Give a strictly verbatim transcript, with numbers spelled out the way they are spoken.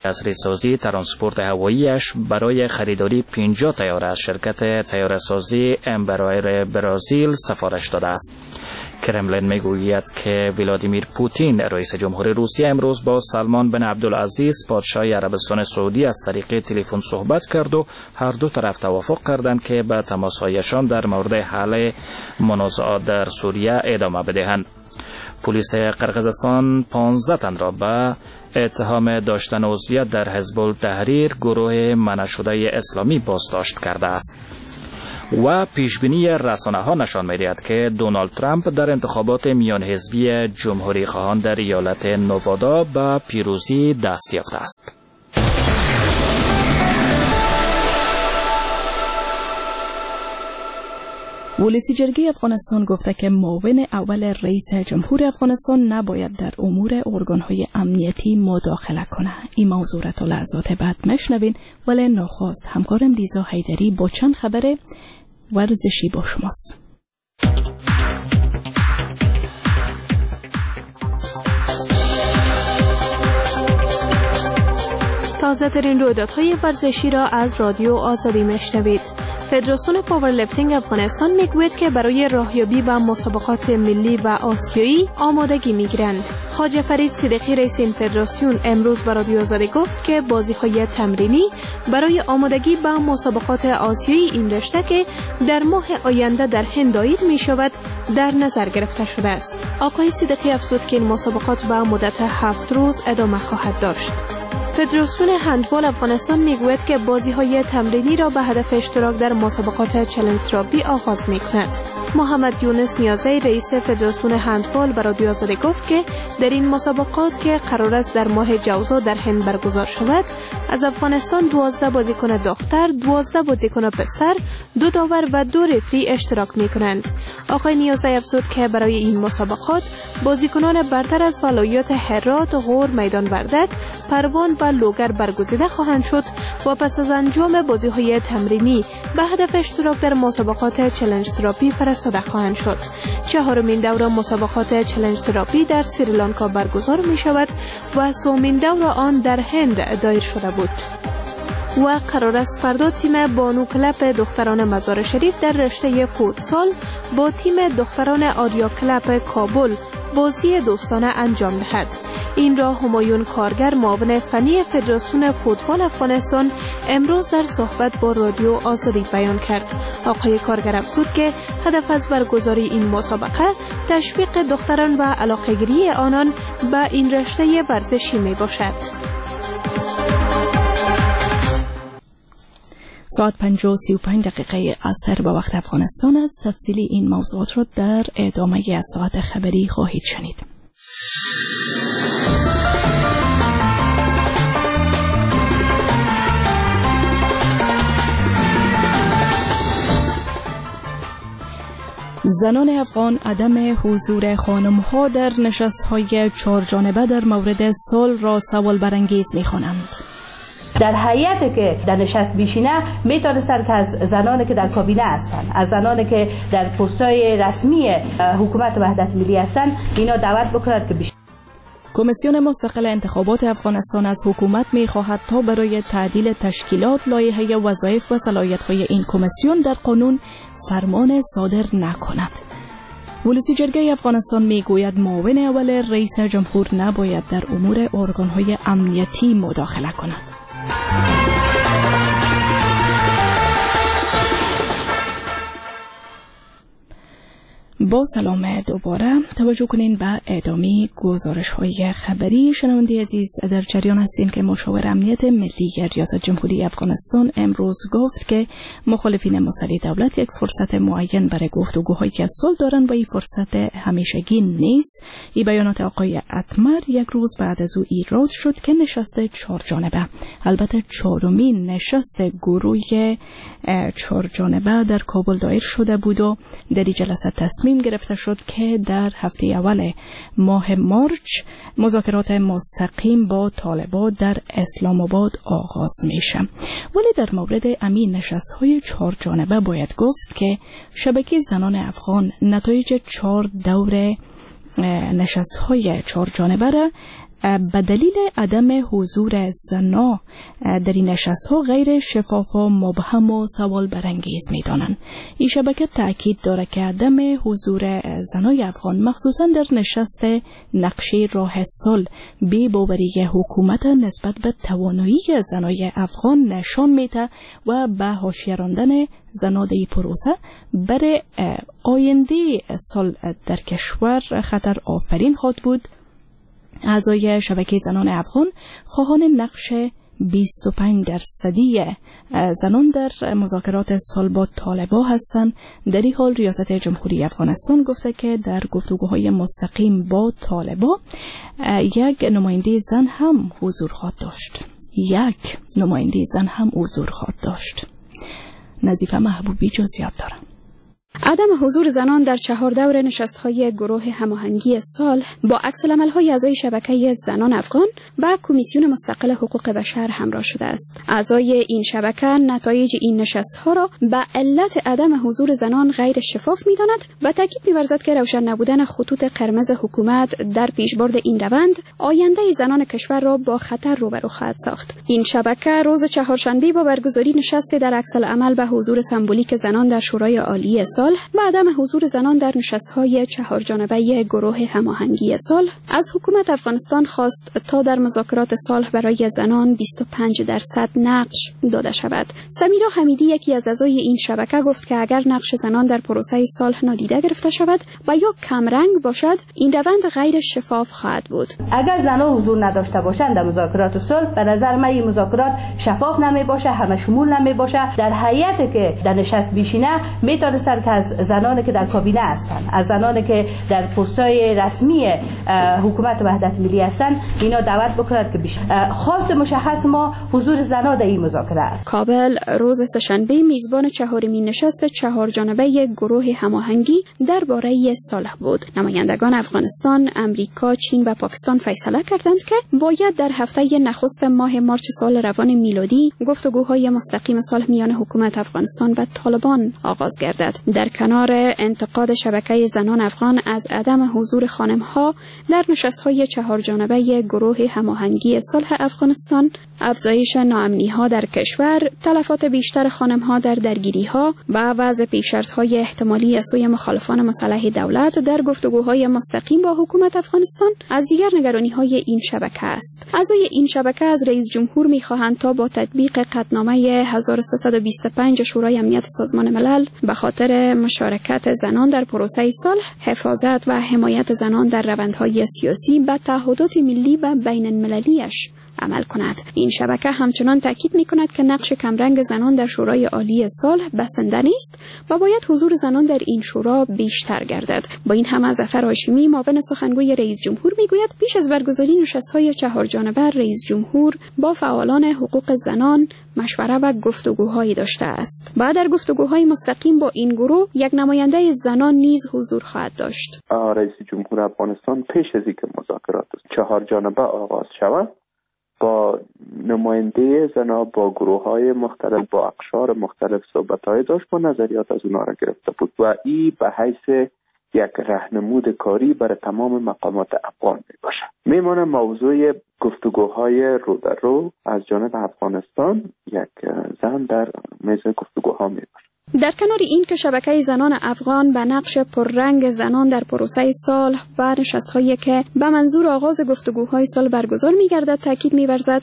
تسریع‌سازی ترانسپورت هواییش برای خریداری پنجاه طیاره از شرکت طیاره‌سازی امبرایر برزیل سفارش داده است. کرملین میگوید که ولادیمیر پوتین رئیس جمهور روسیه امروز با سلمان بن عبدالعزیز پادشاه عربستان سعودی از طریق تلفن صحبت کرد و هر دو طرف توافق کردند که به تماس‌هایشان در مورد حل منازعات در سوریه ادامه بدهند. پلیس قرقیزستان پانزده تن را به اتهام داشتن عضویت در حزب التحریر گروه منع شده اسلامی بازداشت کرده است. و پیشبینی رسانه‌ها نشان می‌دهد که دونالد ترامپ در انتخابات میان حزبی جمهوری خواهان در ایالت نوادا به پیروزی دست یافته است. ولسی جرگه افغانستان گفته که معاون اول رئیس جمهور افغانستان نباید در امور ارگان‌های امنیتی مداخله کنه. این موضوع را تا لحظات بعد مشنوین، ولی نخست همکارم لیزا حیدری با چند خبر ورزشی با شماست. تازه ترین رویدادهای ورزشی را از رادیو آزادی میشنوید. فدراسیون پاورلیفتینگ افغانستان میگوید که برای راهیابی به مسابقات ملی و آسیایی آمادگی میگیرند. خواجه فرید صدیقی رئیس این فدراسیون امروز به رادیو آزادی گفت که بازی‌های تمرینی برای آمادگی به مسابقات آسیایی این رشته که در ماه آینده در هند دایر میشود در نظر گرفته شده است. آقای صدیقی افزود که این مسابقات به مدت هفت روز ادامه خواهد داشت. فدراسیون هندبال افغانستان میگوید که بازی‌های تمرینی را به هدف اشتراک در مسابقات چالش تراپی آغاز می‌کند. محمد یونس نیازی رئیس فدراسیون هندبال به رادیو آزادی گفت که در این مسابقات که قرار است در ماه جوزا در هند برگزار شود، از افغانستان دوازده بازیکن دختر، دوازده بازیکن پسر، دو داور و دو رفری اشتراک می‌کنند. آقای نیازی افزود که برای این مسابقات بازیکنان برتر از ولایات هرات، غور، میدان وردک، پروان و لوگر برگزیده خواهند شد و پس از انجام بازی‌های تمرینی به هدف اشتراک در مسابقات چالش تراپی فرستاده خواهند شد. چهارمین دوره مسابقات چالش تراپی در سریلانکا برگزار می شود و سومین دوره آن در هند دایر شده بود. و قرار است فردا تیم بانو کلب دختران مزار شریف در رشته فوتسال با تیم دختران آریا کلب کابل بازی دوستانه انجام دهد. این را همایون کارگر معاون فنی فدراسیون فوتبال افغانستان امروز در صحبت با رادیو آزادی بیان کرد. آقای کارگر افزود که هدف از برگزاری این مسابقه تشویق دختران و علاقه‌گیری آنان به این رشته ورزشی می باشد. ساعت پنج و سی و پنج دقیقه عصر با وقت افغانستان است. تفصیلی این موضوعات را در ادامه از ساعت خبری خواهید شنید. زنان افغان عدم حضور خانم‌ها در نشست‌های چهارجانبه در مورد صلح را سوال برانگیز می‌خوانند. در هیئتی که در نشست بیشینه میتونستند که از زنانی که در کابینه هستند، از زنانی که در پست‌های رسمی حکومت وحدت ملی هستند، اینا دعوت بکنند که بیشتر. کمیسیون مستقل انتخابات افغانستان از حکومت می‌خواهد تا برای تعدیل تشکیلات لایحه وظایف و صلاحیت‌های این کمیسیون در قانون فرمان صادر نکند. ولسی جرگه افغانستان میگوید معاون اول رئیس جمهور نباید در امور ارگان‌های امنیتی مداخله کند. با سلام دوباره توجه کنین به ادامه گزارش‌های خبری. شنونده عزیز، در جریان هستین که مشاور امنیت ملی ریاست جمهوری افغانستان امروز گفت که مخالفین مسلح دولت یک فرصت معین برای گفتگوهایی که صلح دارند و این فرصت همیشگی نیست. این بیانات آقای اتمر یک روز بعد از او ایراد شد که نشست چهارجانبه، البته چهارمین نشست گروه چهارجانبه در کابل دایر شده بود و در این جلسه تصمیم گرفته شد که در هفته اول ماه مارچ مذاکرات مستقیم با طالبان در اسلام آباد آغاز میشه. ولی در مورد امین نشست های چهار جانبه باید گفت که شبکه زنان افغان نتایج چهار دور نشست های چهار جانبه را به دلیل عدم حضور زنان در این نشست‌ها غیر شفاف و مبهم و سوال برانگیز می‌دانند. این شبکه تأکید دارد که عدم حضور زنان افغان مخصوصاً در نشست نقشه راه صلح بی‌باوری حکومت نسبت به توانایی زنان افغان نشان می‌دهد و به حاشیه راندن زنان در پروسه برای آینده صلح در کشور خطر آفرین خواهد بود. اعضای شبکه زنان افغان خواهان نقش بیست و پنج درصدی زنان در مذاکرات صلح با طالبان هستند. در این حال ریاست جمهوری افغانستان گفته که در گفتگوهای مستقیم با طالبان یک نماینده زن هم حضور خواهد داشت. یک نماینده زن هم حضور خواهد داشت. نظیفه محبوبی جزئیات دارم. عدم حضور زنان در چهار دور نشست‌های گروه هماهنگی صلح با عکس‌العمل‌های اعضای شبکه زنان افغان و کمیسیون مستقل حقوق بشر همراه شده است. اعضای این شبکه نتایج این نشست‌ها را به علت عدم حضور زنان غیر شفاف می‌داند و تاکید می‌ورزد که روشن نبودن خطوط قرمز حکومت در پیشبرد این روند آینده زنان کشور را با خطر روبرو خواهد ساخت. این شبکه روز چهارشنبه با برگزاری نشست در عکس‌العمل به حضور سمبولیک زنان در شورای عالی صلح و عدم حضور زنان در نشست‌های چهار جانبه گروه هماهنگی صلح از حکومت افغانستان خواست تا در مذاکرات صلح برای زنان بیست و پنج درصد نقش داده شود. سمیرا حمیدی یکی از اعضای این شبکه گفت که اگر نقش زنان در پروسه صلح نادیده گرفته شود و یا کم رنگ باشد این روند غیر شفاف خواهد بود. اگر زنان حضور نداشته باشند در مذاکرات صلح به نظر من این مذاکرات شفاف نمی باشه، همه شمول نمی باشه. در هیئتی که در نشست بیشینه میتونه سر که از زنانی که در کابینه هستند، از زنانی که در پست‌های رسمی حکومت وحدت ملی هستند، اینا دعوت بکنند که بیشتر خاص مشخص ما حضور زنان در این مذاکره است. کابل روز سه‌شنبه میزبان چهارمین نشست چهار جانبه گروه هماهنگی درباره صلح بود. نمایندگان افغانستان، امریکا، چین و پاکستان فیصله کردند که باید در هفته نخست ماه مارچ سال روان میلادی گفتگوهای مستقیم صلح میان حکومت افغانستان و طالبان آغاز گردد. در کنار انتقاد شبکه زنان افغان از عدم حضور خانم‌ها در نشست‌های چهار جانبه گروه هماهنگی صلح افغانستان، افزایش ناامنی‌ها در کشور، تلفات بیشتر خانم‌ها در درگیری‌ها و وضع پیش‌شرط‌های احتمالی از سوی مخالفان مسلح دولت در گفتگوهای مستقیم با حکومت افغانستان از دیگر نگرانی‌های این شبکه است. اعضای این شبکه از رئیس جمهور می‌خواهند تا با تطبیق قطعنامه هزار و سیصد و بیست و پنج شورای امنیت سازمان ملل به خاطر مشارکت زنان در پروسه صلح، حفاظت و حمایت زنان در روندهای سیاسی به تعهدات ملی و بین المللیش عمل کند. این شبکه همچنان تاکید می‌کند که نقش کمرنگ زنان در شورای عالی صلح بسنده نیست و باید حضور زنان در این شورا بیشتر گردد. با این همه ظفر هاشمی معاون سخنگوی رئیس جمهور میگوید پیش از برگزاری نشست‌های چهار جانبه رئیس جمهور با فعالان حقوق زنان مشوره و گفتگوهایی داشته است. بعد در گفتگوهای مستقیم با این گروه یک نماینده زنان نیز حضور خواهد داشت. رئیس جمهور افغانستان پیش از اینکه مذاکرات چهار جانبه آغاز شود با نماینده زنها با گروه های مختلف با اقشار مختلف صحبت های داشت و نظریات از اونا را گرفته بود و این به حیث یک راهنمود کاری برای تمام مقامات افغان می باشه. میمونه موضوع گفتگوهای رو در رو از جانب افغانستان یک زن در میز گفتگوها می باشه. در کنار این که شبکه زنان افغان به نقش پررنگ زنان در پروسه صلح و نشست‌هایی که به منظور آغاز گفتگوهای صلح برگزار می‌گردد تاکید می‌ورزد،